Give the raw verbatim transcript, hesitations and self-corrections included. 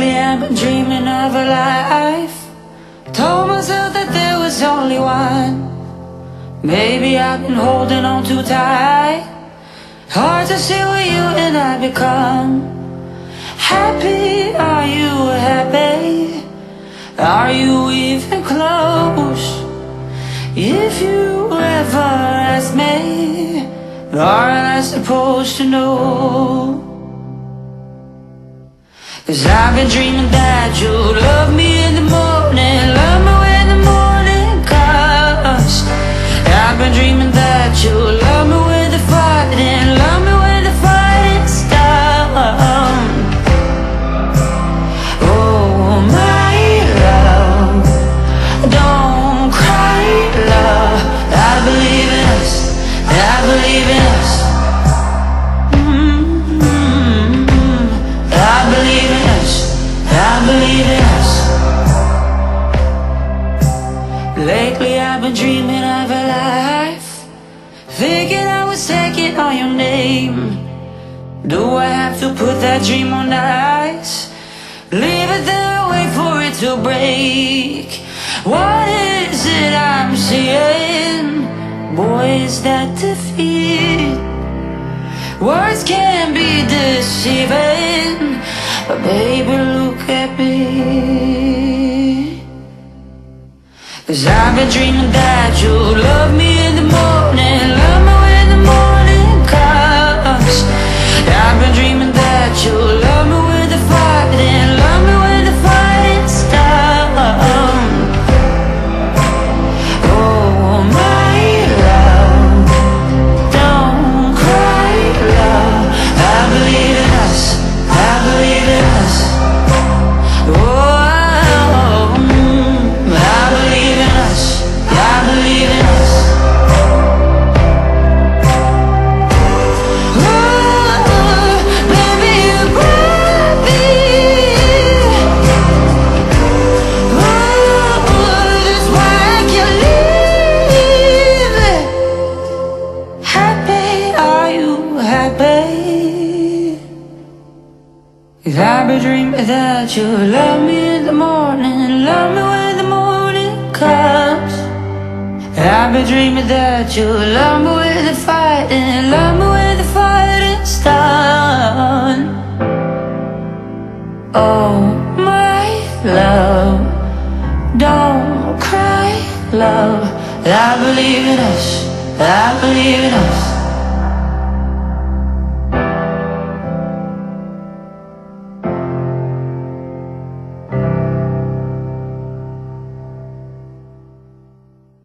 Lately I've been dreaming of a life. Told myself that there was only one. Maybe I've been holding on too tight. Hard to see what you and I become. Happy, are you happy? Are you even close? If you ever ask me, aren't I supposed to know? 'Cause I've been dreaming that you love me in the morning, love me when the morning comes. I've been dreaming that you love me with the fighting, love me when the fighting's done. Oh my love, don't cry love. I believe in us, I believe in us. Lately I've been dreaming of a life, thinking I was taking on your name. Do I have to put that dream on ice? Leave it there, wait for it to break? What is it I'm seeing? Boy, is that defeat? Words can be deceiving, but baby, look at me. 'Cause I've been dreaming that you love me in the morning, love me when the morning comes. I've been dreaming that you love me with the fighting, love me when the fighting's done. Oh my love, don't cry love. I believe in us, I believe in us. Oh, I've been dreaming that you love me in the morning, love me when the morning comes. I've been dreaming that you love me with the fighting, love me when the fighting's done. Oh my love, don't cry love. I believe in us, I believe in us.